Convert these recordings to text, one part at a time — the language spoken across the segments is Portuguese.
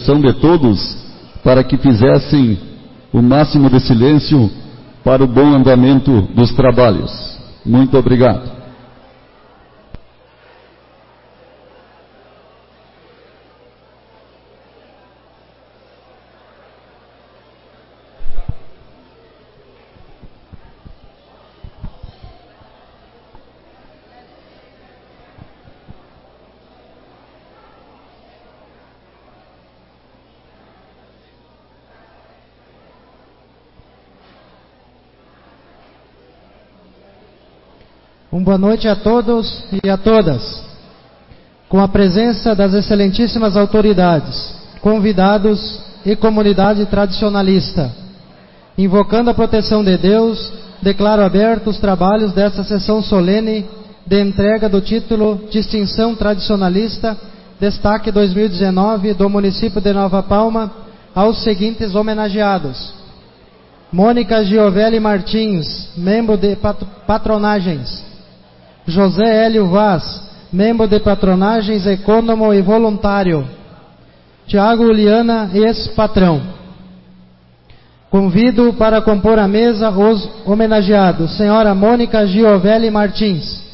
intercessão de todos para que fizessem o máximo de silêncio para o bom andamento dos trabalhos. Muito obrigado. Boa noite a todos e a todas. Com a presença das excelentíssimas autoridades, convidados e comunidade tradicionalista, invocando a proteção de Deus, declaro abertos os trabalhos desta sessão solene de entrega do título Distinção Tradicionalista, Destaque 2019 do município de Nova Palma, aos seguintes homenageados: Mônica Giovelli Martins, membro de patronagens; José Hélio Vaz, membro de patronagens, econômico e voluntário; Tiago Uliana, ex-patrão. Convido para compor a mesa os homenageados: Senhora Mônica Giovelli Martins.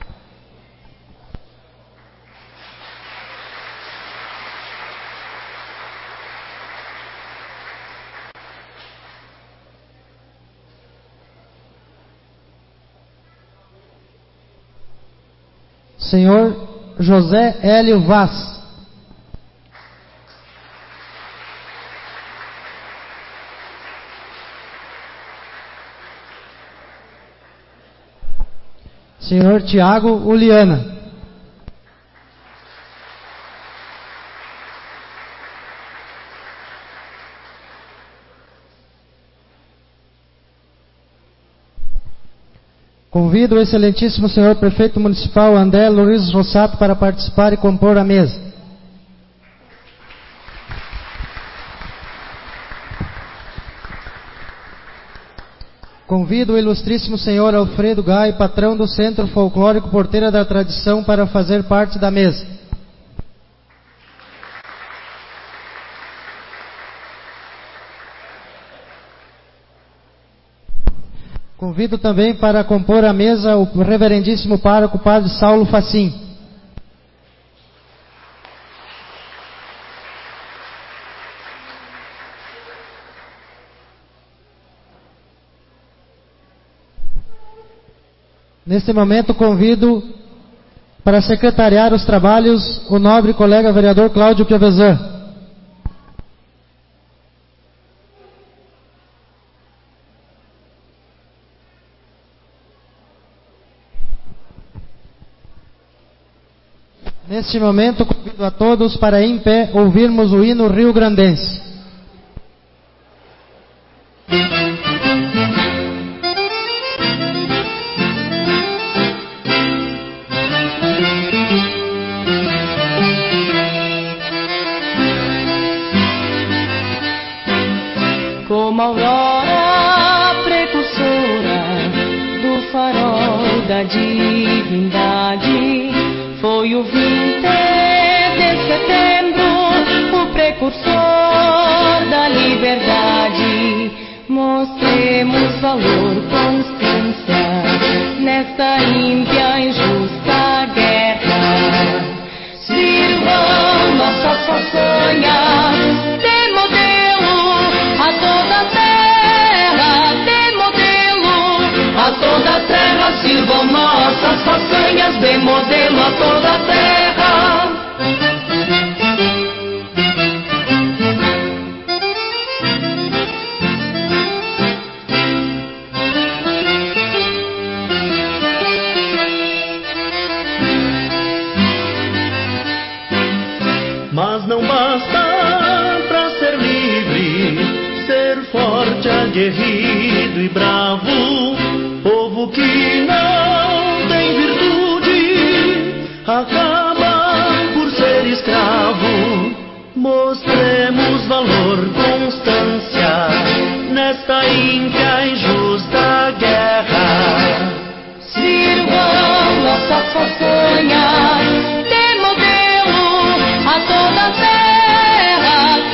Senhor José Hélio Vaz. Senhor Tiago Uliana. Convido o excelentíssimo senhor prefeito municipal André Luiz Rossato para participar e compor a mesa. Convido o ilustríssimo senhor Alfredo Gai, patrão do Centro Folclórico Porteira da Tradição, para fazer parte da mesa. Convido também para compor a mesa o reverendíssimo pároco Padre Saulo Facim. Neste momento convido para secretariar os trabalhos o nobre colega vereador Cláudio Piovesan. Neste momento, convido a todos para, em pé, ouvirmos o hino rio-grandense. Como aurora precursora do farol da divindade, foi o 20 de setembro, o precursor da liberdade. Mostremos valor, constância nesta ímpia e injusta guerra. Sirvam nossas façanhas de modelo a toda a terra, de modelo a toda a terra. Sirvam nossas façanhas de modelo a toda a terra. Mas não basta pra ser livre, ser forte, aguerrido e bravo. Povo que não tem virtude acaba por ser escravo. Mostremos valor, constância nesta ímpia e injusta guerra. Sirvam nossas façanhas de modelo a toda a terra,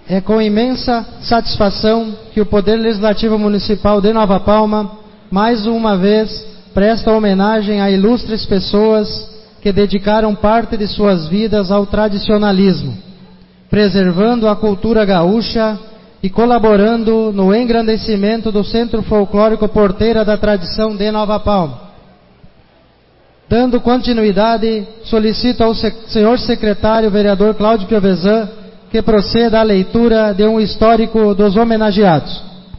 é com imensa satisfação que o Poder Legislativo Municipal de Nova Palma, mais uma vez, presta homenagem a ilustres pessoas que dedicaram parte de suas vidas ao tradicionalismo, preservando a cultura gaúcha e colaborando no engrandecimento do Centro Folclórico Porteira da Tradição de Nova Palma. Dando continuidade, solicito ao senhor secretário, vereador Cláudio Piovesan, que proceda à leitura de um histórico dos homenageados.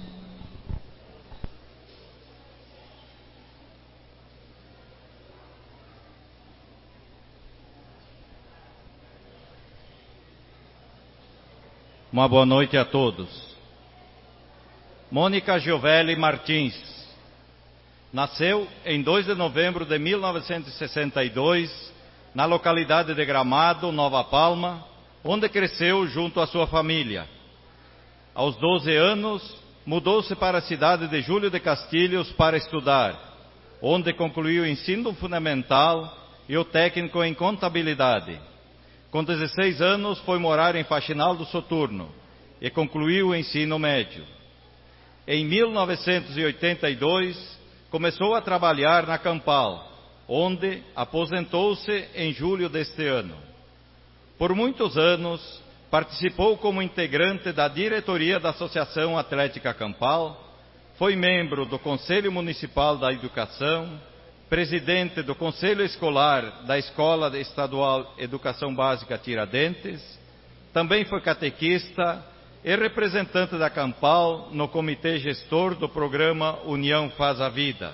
Uma boa noite a todos. Mônica Giovelli Martins nasceu em 2 de novembro de 1962, na localidade de Gramado, Nova Palma, onde cresceu junto à sua família. Aos 12 anos, mudou-se para a cidade de Júlio de Castilhos para estudar, onde concluiu o ensino fundamental e o técnico em contabilidade. Com 16 anos, foi morar em Faxinal do Soturno e concluiu o ensino médio. Em 1982, começou a trabalhar na Campal, onde aposentou-se em julho deste ano. Por muitos anos, participou como integrante da diretoria da Associação Atlética Campal, foi membro do Conselho Municipal da Educação, presidente do Conselho Escolar da Escola Estadual Educação Básica Tiradentes, também foi catequista e representante da Campal no comitê gestor do programa União Faz a Vida.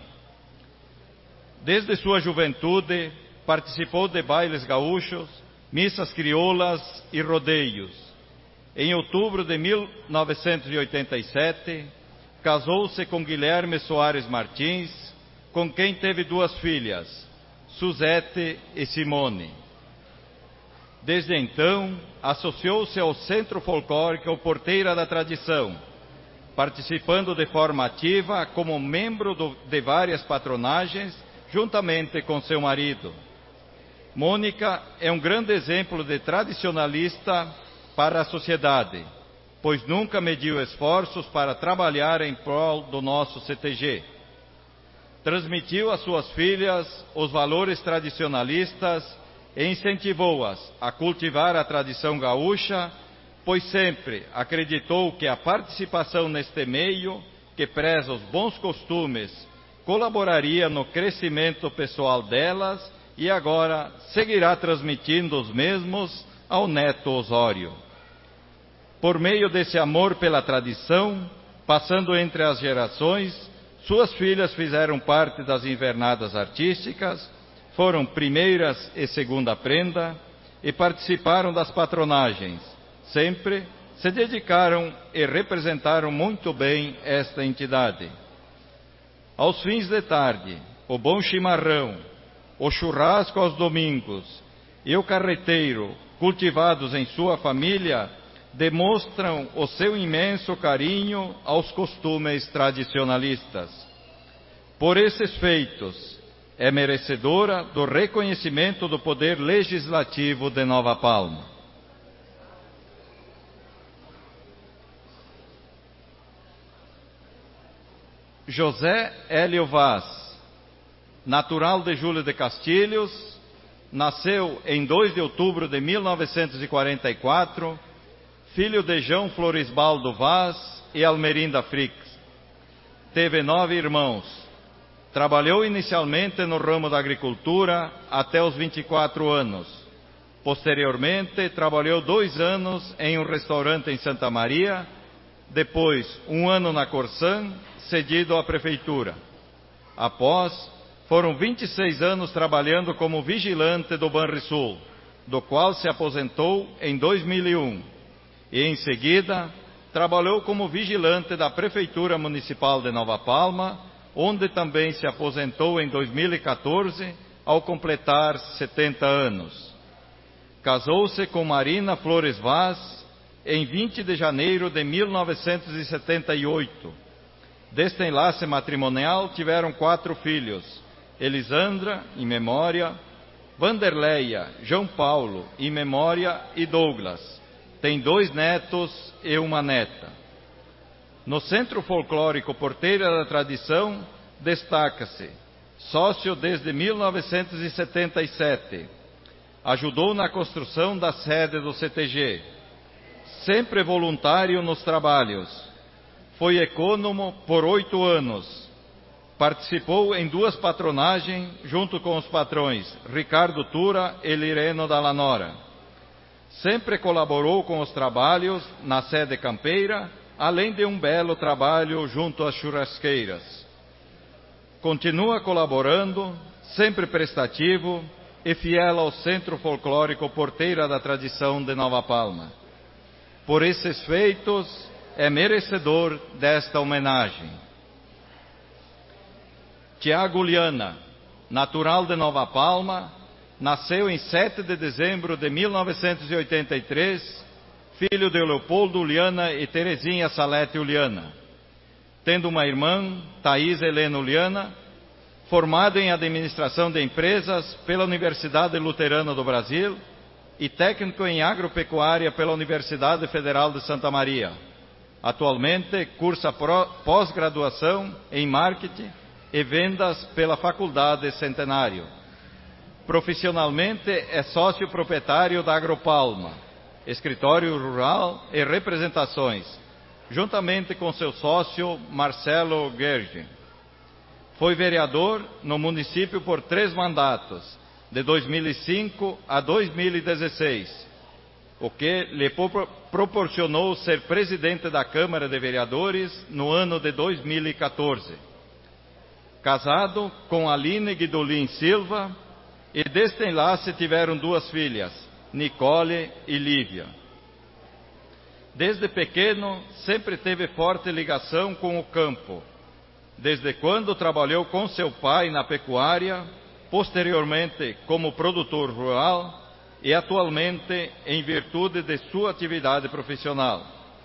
Desde sua juventude, participou de bailes gaúchos, missas crioulas e rodeios. Em outubro de 1987, casou-se com Guilherme Soares Martins, com quem teve 2 filhas, Suzete e Simone. Desde então, associou-se ao Centro Folclórico Porteira da Tradição, participando de forma ativa como membro de várias patronagens, juntamente com seu marido. Mônica é um grande exemplo de tradicionalista para a sociedade, pois nunca mediu esforços para trabalhar em prol do nosso CTG. Transmitiu às suas filhas os valores tradicionalistas e incentivou-as a cultivar a tradição gaúcha, pois sempre acreditou que a participação neste meio, que preza os bons costumes, colaboraria no crescimento pessoal delas e agora seguirá transmitindo os mesmos ao neto Osório. Por meio desse amor pela tradição, passando entre as gerações, suas filhas fizeram parte das invernadas artísticas, foram primeiras e segunda prenda e participaram das patronagens. Sempre se dedicaram e representaram muito bem esta entidade. Aos fins de tarde, o bom chimarrão, o churrasco aos domingos e o carreteiro, cultivados em sua família, demonstram o seu imenso carinho aos costumes tradicionalistas. Por esses feitos, é merecedora do reconhecimento do Poder Legislativo de Nova Palma. José Hélio Vaz, natural de Júlio de Castilhos, nasceu em 2 de outubro de 1944, filho de João Florisbaldo Vaz e Almerinda Frix. Teve 9 irmãos. Trabalhou inicialmente no ramo da agricultura até os 24 anos. Posteriormente, trabalhou 2 anos em um restaurante em Santa Maria, depois 1 ano na Corsã, cedido à prefeitura. Após, foram 26 anos trabalhando como vigilante do Banrisul, do qual se aposentou em 2001. E, em seguida, trabalhou como vigilante da Prefeitura Municipal de Nova Palma, onde também se aposentou em 2014, ao completar 70 anos. Casou-se com Marina Flores Vaz em 20 de janeiro de 1978. Deste enlace matrimonial tiveram 4 filhos: Elisandra, em memória, Vanderleia, João Paulo, em memória, e Douglas. tem 2 netos e uma neta. No Centro Folclórico Porteira da Tradição, destaca-se: sócio desde 1977, ajudou na construção da sede do CTG, sempre voluntário nos trabalhos, foi ecônomo por 8 anos, participou em 2 patronagens junto com os patrões Ricardo Tura e Lireno da Lanora. Sempre colaborou com os trabalhos na sede campeira, além de um belo trabalho junto às churrasqueiras. Continua colaborando, sempre prestativo e fiel ao Centro Folclórico Porteira da Tradição de Nova Palma. Por esses feitos, é merecedor desta homenagem. Tiago Liana, natural de Nova Palma, nasceu em 7 de dezembro de 1983, filho de Leopoldo Liana e Terezinha Salete Uliana, tendo uma irmã, Thaís Helena Uliana, formado em Administração de Empresas pela Universidade Luterana do Brasil e técnico em Agropecuária pela Universidade Federal de Santa Maria. Atualmente cursa pós-graduação em Marketing e Vendas pela Faculdade Centenário. Profissionalmente é sócio proprietário da Agropalma, escritório rural e representações, juntamente com seu sócio Marcelo Gerge. Foi vereador no município por 3 mandatos, de 2005 a 2016, o que lhe proporcionou ser presidente da Câmara de Vereadores no ano de 2014. Casado com Aline Guidolin Silva, e deste enlace tiveram 2 filhas, Nicole e Lívia. Desde pequeno, sempre teve forte ligação com o campo, desde quando trabalhou com seu pai na pecuária, posteriormente como produtor rural e atualmente em virtude de sua atividade profissional.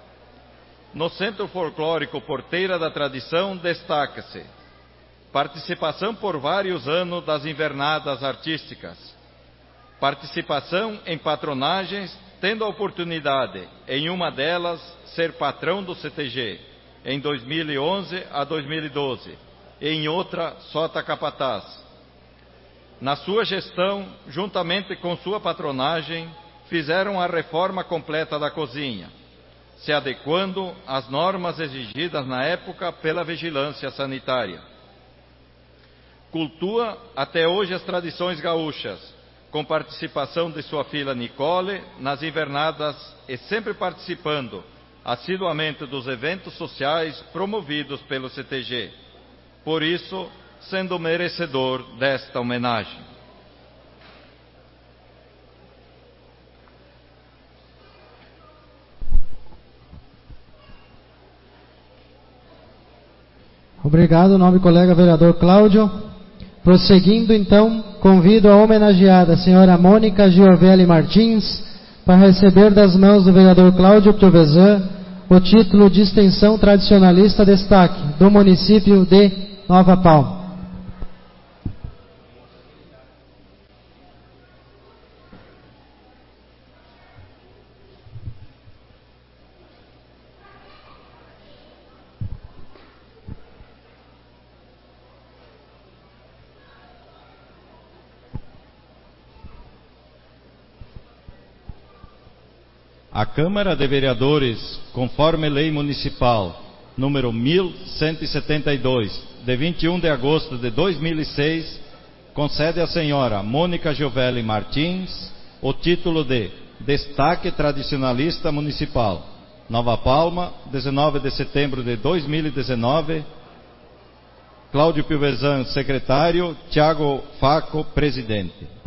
No Centro Folclórico Porteira da Tradição destaca-se: participação por vários anos das invernadas artísticas, participação em patronagens, tendo a oportunidade, em uma delas, ser patrão do CTG, em 2011 a 2012, e em outra, sota capataz. Na sua gestão, juntamente com sua patronagem, fizeram a reforma completa da cozinha, se adequando às normas exigidas na época pela vigilância sanitária. Cultua até hoje as tradições gaúchas, com participação de sua filha Nicole nas invernadas e sempre participando assiduamente dos eventos sociais promovidos pelo CTG. Por isso, sendo merecedor desta homenagem. Obrigado, nobre colega vereador Cláudio. Prosseguindo, então, convido a homenageada a senhora Mônica Giovelli Martins para receber das mãos do vereador Cláudio Piovesan o título de extensão tradicionalista destaque do município de Nova Palma. A Câmara de Vereadores, conforme Lei Municipal número 1172, de 21 de agosto de 2006, concede à senhora Mônica Giovelli Martins o título de Destaque Tradicionalista Municipal, Nova Palma, 19 de setembro de 2019. Cláudio Piovesan, secretário. Tiago Faco, presidente.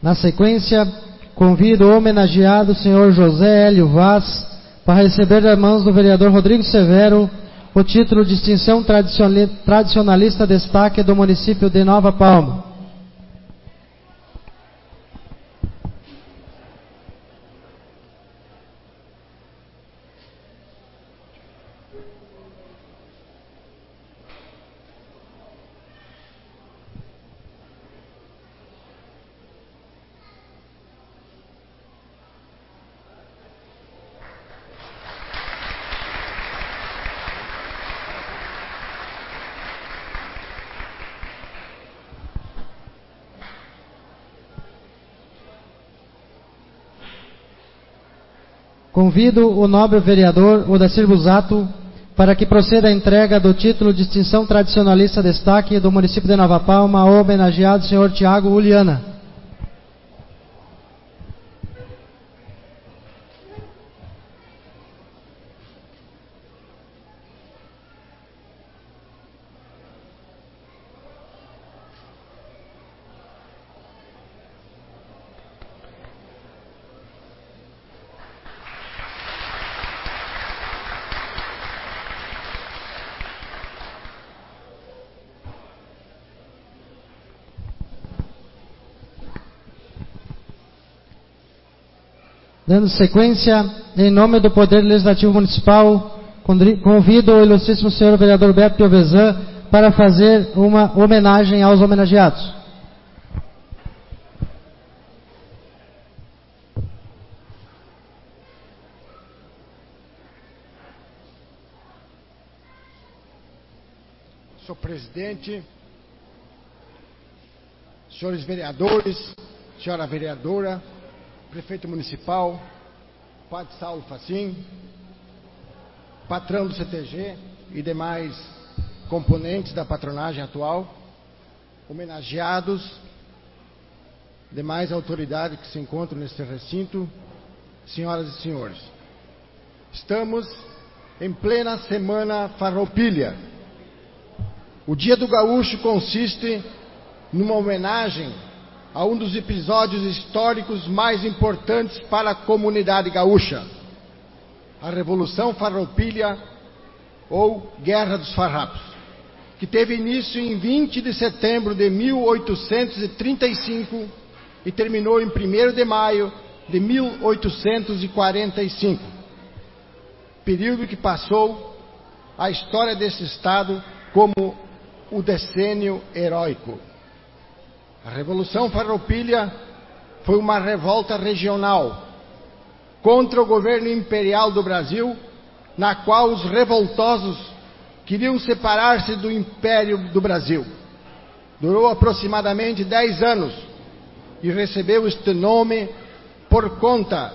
Na sequência, convido o homenageado senhor José Hélio Vaz para receber das mãos do vereador Rodrigo Severo o título de Distinção Tradicionalista Destaque do município de Nova Palma. Convido o nobre vereador Odacir Busato para que proceda a entrega do título de Distinção Tradicionalista Destaque do município de Nova Palma ao homenageado senhor Tiago Uliana. Dando sequência, em nome do Poder Legislativo Municipal, convido o ilustríssimo senhor vereador Beto Piovesan para fazer uma homenagem aos homenageados. Senhor presidente, senhores vereadores, senhora vereadora, prefeito municipal, padre Saulo Facim, patrão do CTG e demais componentes da patronagem atual, homenageados, demais autoridades que se encontram neste recinto, senhoras e senhores. Estamos em plena Semana Farroupilha. O Dia do Gaúcho consiste numa homenagem a um dos episódios históricos mais importantes para a comunidade gaúcha, a Revolução Farroupilha ou Guerra dos Farrapos, que teve início em 20 de setembro de 1835 e terminou em 1º de maio de 1845, período que passou a história desse estado como o decênio heróico. A Revolução Farroupilha foi uma revolta regional contra o governo imperial do Brasil, na qual os revoltosos queriam separar-se do Império do Brasil. Durou aproximadamente 10 anos e recebeu este nome por conta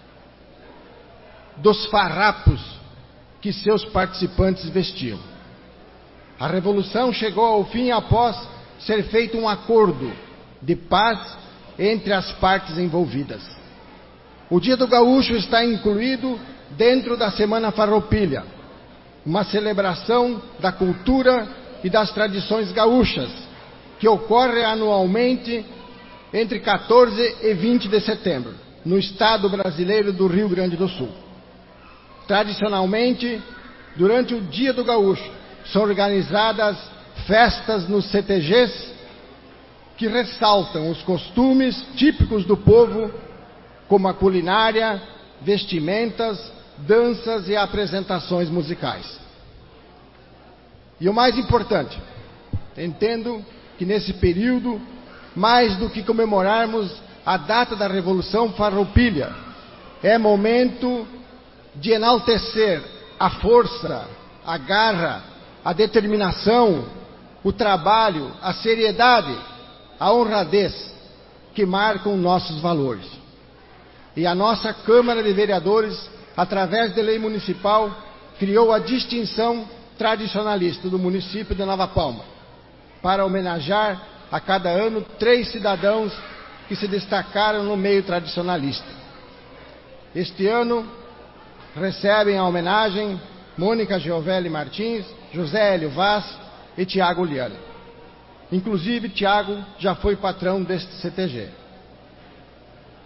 dos farrapos que seus participantes vestiam. A Revolução chegou ao fim após ser feito um acordo de paz entre as partes envolvidas. O Dia do Gaúcho está incluído dentro da Semana Farroupilha, uma celebração da cultura e das tradições gaúchas, que ocorre anualmente entre 14 e 20 de setembro, no estado brasileiro do Rio Grande do Sul. Tradicionalmente, durante o Dia do Gaúcho, são organizadas festas nos CTGs que ressaltam os costumes típicos do povo, como a culinária, vestimentas, danças e apresentações musicais. E o mais importante, entendo que nesse período, mais do que comemorarmos a data da Revolução Farroupilha, é momento de enaltecer a força, a garra, a determinação, o trabalho, a seriedade, a honradez que marcam nossos valores. E a nossa Câmara de Vereadores, através de lei municipal, criou a distinção tradicionalista do município de Nova Palma, para homenagear a cada ano 3 cidadãos que se destacaram no meio tradicionalista. Este ano recebem a homenagem Mônica Giovelli Martins, José Hélio Vaz e Tiago Uliana. Inclusive, Tiago já foi patrão deste CTG.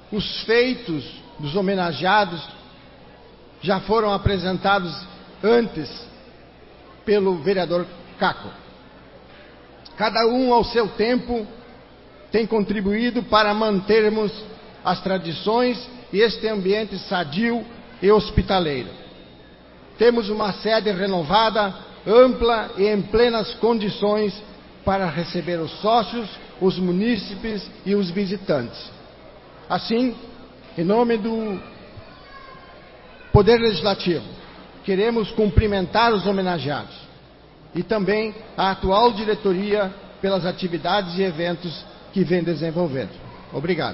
os feitos dos homenageados já foram apresentados antes pelo vereador Caco. Cada um ao seu tempo tem contribuído para mantermos as tradições e este ambiente sadio e hospitaleiro. Temos uma sede renovada, ampla e em plenas condições para receber os sócios, os munícipes e os visitantes. Assim, em nome do Poder Legislativo, queremos cumprimentar os homenageados e também a atual diretoria pelas atividades e eventos que vem desenvolvendo. Obrigado.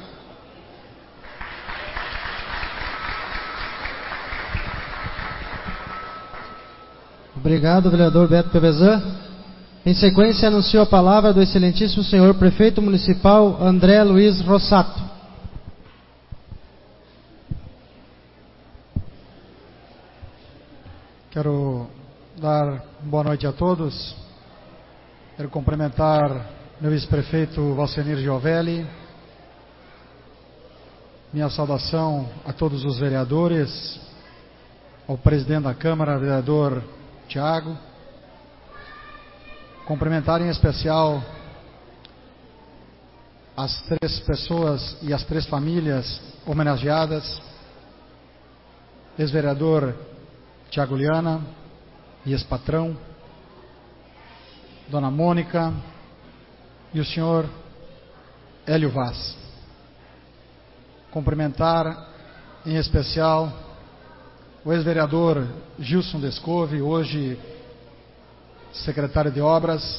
Obrigado, vereador Beto Pevezan. Em sequência, anuncio a palavra do excelentíssimo senhor prefeito municipal André Luiz Rossato. Quero dar boa noite a todos. Quero cumprimentar meu vice-prefeito Valcenir Giovelli. Minha saudação a todos os vereadores, ao presidente da Câmara, vereador Tiago. Cumprimentar em especial as 3 pessoas e as 3 famílias homenageadas, ex-vereador Tiago Liana e ex-patrão, Dona Mônica e o senhor Hélio Vaz. Cumprimentar em especial o ex-vereador Gilson Descove, hoje secretário de Obras,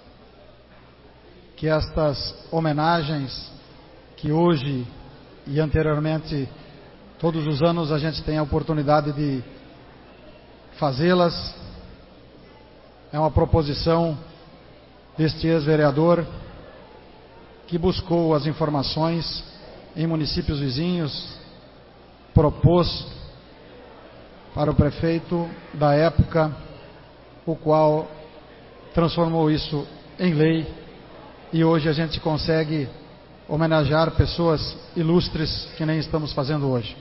que estas homenagens que hoje e anteriormente, todos os anos a gente tem a oportunidade de fazê-las, é uma proposição deste ex-vereador que buscou as informações em municípios vizinhos, propôs para o prefeito da época, o qual transformou isso em lei, e hoje a gente consegue homenagear pessoas ilustres que nem estamos fazendo hoje.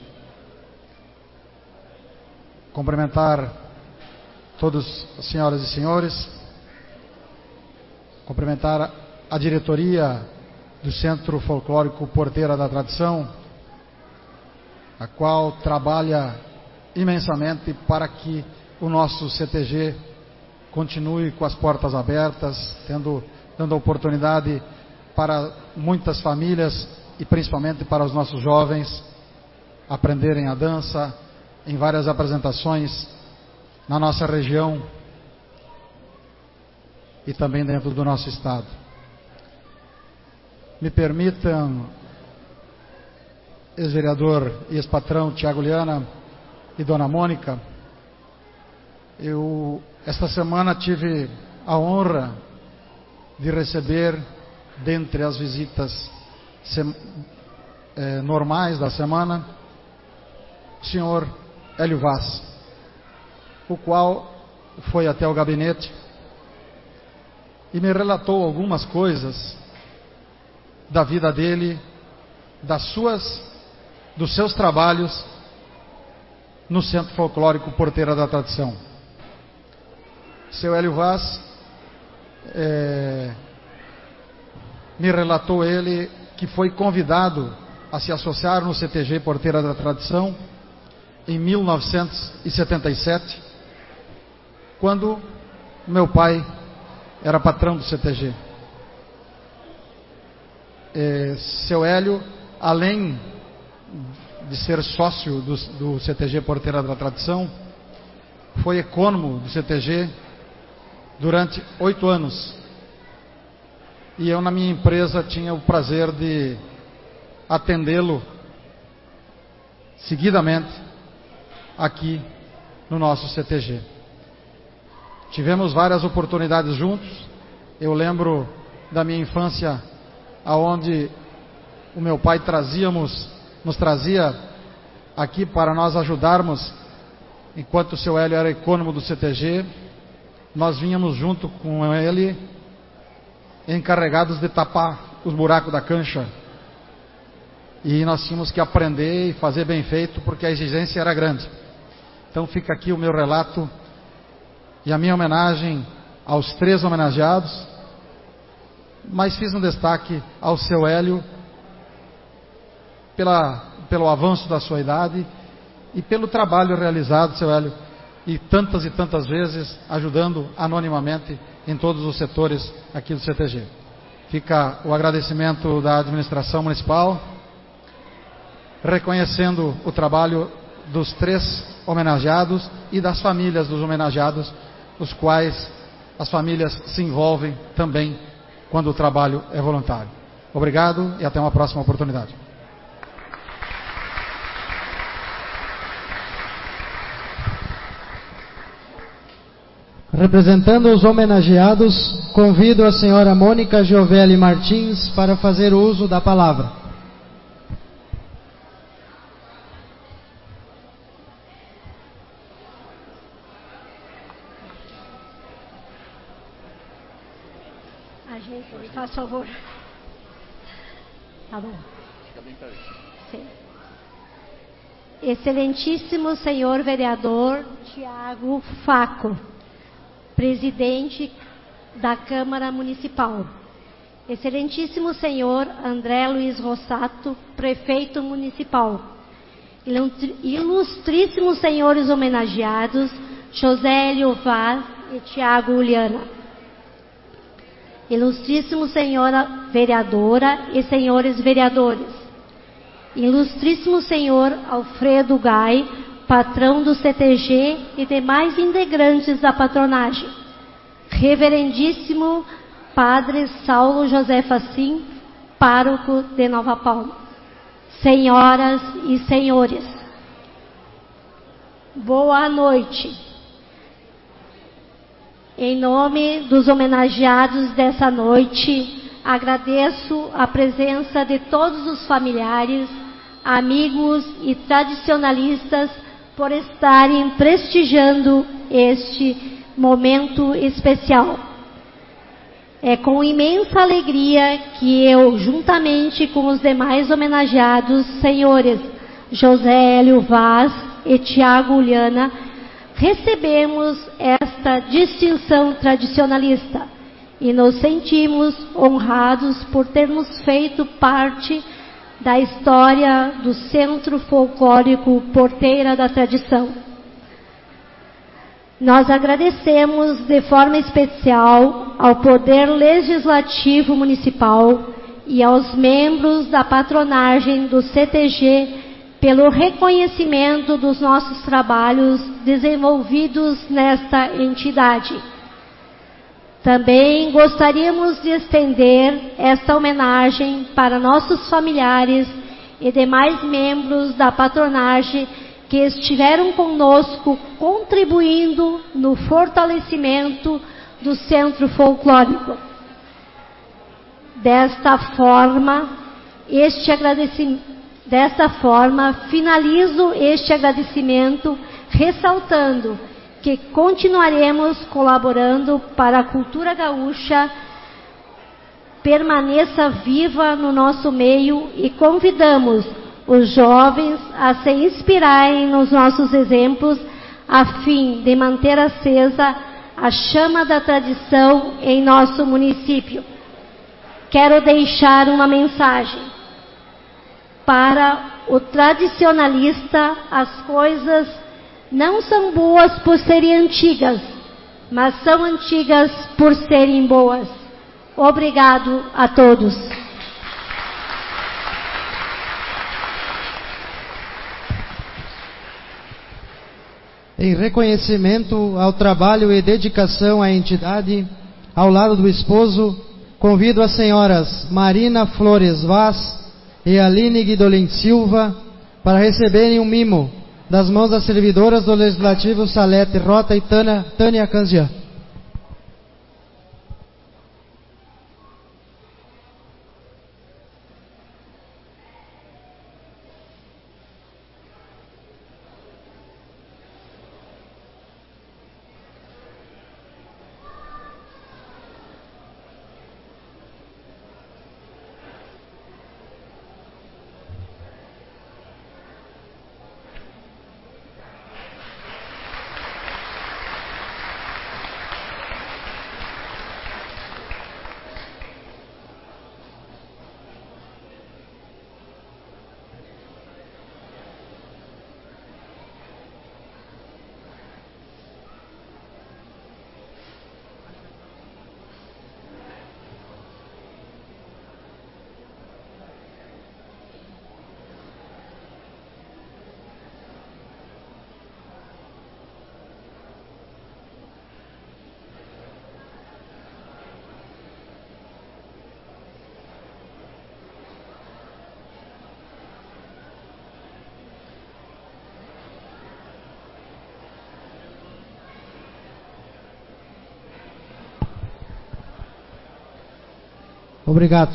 Cumprimentar todos, senhoras e senhores, cumprimentar a diretoria do Centro Folclórico Porteira da Tradição, a qual trabalha imensamente para que o nosso CTG continue com as portas abertas, dando oportunidade para muitas famílias e principalmente para os nossos jovens aprenderem a dança em várias apresentações na nossa região e também dentro do nosso estado. Me permitam, ex-vereador e ex-patrão Tiago Liana e Dona Mônica, eu esta semana tive a honra de receber, dentre as visitas normais da semana, o senhor Hélio Vaz, o qual foi até o gabinete e me relatou algumas coisas da vida dele, dos seus trabalhos no Centro Folclórico Porteira da Tradição. Seu Hélio Vaz me relatou ele que foi convidado a se associar no CTG Porteira da Tradição em 1977, quando meu pai era patrão do CTG. Seu Hélio, além de ser sócio do CTG Porteira da Tradição, foi ecônomo do CTG durante 8 anos. E eu, na minha empresa, tinha o prazer de atendê-lo seguidamente aqui no nosso CTG. Tivemos várias oportunidades juntos. Eu lembro da minha infância, aonde o meu pai nos trazia aqui para nós ajudarmos, enquanto o seu Hélio era ecônomo do CTG, nós vínhamos junto com ele, encarregados de tapar os buracos da cancha. e nós tínhamos que aprender e fazer bem feito, porque a exigência era grande. Então fica aqui o meu relato e a minha homenagem aos 3 homenageados, mas fiz um destaque ao seu Hélio, pelo avanço da sua idade e pelo trabalho realizado, seu Hélio, e tantas vezes ajudando anonimamente em todos os setores aqui do CTG. Fica o agradecimento da administração municipal, reconhecendo o trabalho dos 3 homenageados e das famílias dos homenageados, os quais as famílias se envolvem também quando o trabalho é voluntário. Obrigado e até uma próxima oportunidade. Representando os homenageados, convido a senhora Mônica Giovelli Martins para fazer uso da palavra. Gente, faz favor. Tá bom. Fica bem perto. Sim. Excelentíssimo senhor vereador Tiago Faco, presidente da Câmara Municipal. Excelentíssimo senhor André Luiz Rossato, prefeito municipal. Ilustríssimos senhores homenageados José Hélio Vaz e Tiago Uliana. Ilustríssimo senhora vereadora e senhores vereadores. Ilustríssimo senhor Alfredo Gai, patrão do CTG e demais integrantes da patronagem. Reverendíssimo Padre Saulo José Facim, pároco de Nova Palma. Senhoras e senhores, boa noite. Em nome dos homenageados dessa noite, agradeço a presença de todos os familiares, amigos e tradicionalistas por estarem prestigiando este momento especial. É com imensa alegria que eu, juntamente com os demais homenageados, senhores José Hélio Vaz e Tiago Uliana, recebemos esta distinção tradicionalista e nos sentimos honrados por termos feito parte da história do Centro Folclórico Porteira da Tradição. Nós agradecemos de forma especial ao Poder Legislativo Municipal e aos membros da patronagem do CTG pelo reconhecimento dos nossos trabalhos desenvolvidos nesta entidade. Também gostaríamos de estender esta homenagem para nossos familiares e demais membros da patronagem que estiveram conosco contribuindo no fortalecimento do Centro Folclórico. Desta forma, finalizo este agradecimento ressaltando que continuaremos colaborando para a cultura gaúcha permaneça viva no nosso meio e convidamos os jovens a se inspirarem nos nossos exemplos a fim de manter acesa a chama da tradição em nosso município. Quero deixar uma mensagem. Para o tradicionalista, as coisas não são boas por serem antigas, mas são antigas por serem boas. Obrigado a todos. Em reconhecimento ao trabalho e dedicação à entidade, ao lado do esposo, convido as senhoras Marina Flores Vaz e Aline Guidolin Silva para receberem um mimo das mãos das servidoras do Legislativo Salete Rota e Tânia Canzian. Obrigado.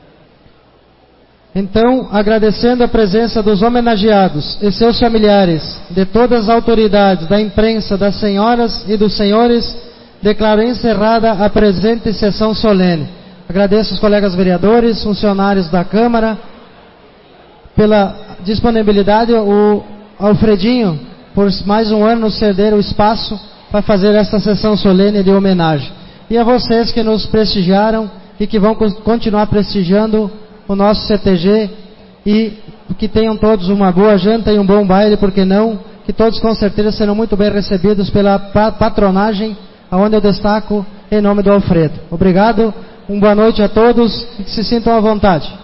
Então, agradecendo a presença dos homenageados e seus familiares, de todas as autoridades, da imprensa, das senhoras e dos senhores, declaro encerrada a presente sessão solene. Agradeço os colegas vereadores, funcionários da Câmara, pela disponibilidade, o Alfredinho, por mais um ano nos ceder o espaço para fazer esta sessão solene de homenagem. E a vocês que nos prestigiaram e que vão continuar prestigiando o nosso CTG, e que tenham todos uma boa janta e um bom baile, porque não, que todos com certeza serão muito bem recebidos pela patronagem, aonde eu destaco em nome do Alfredo. Obrigado, uma boa noite a todos e que se sintam à vontade.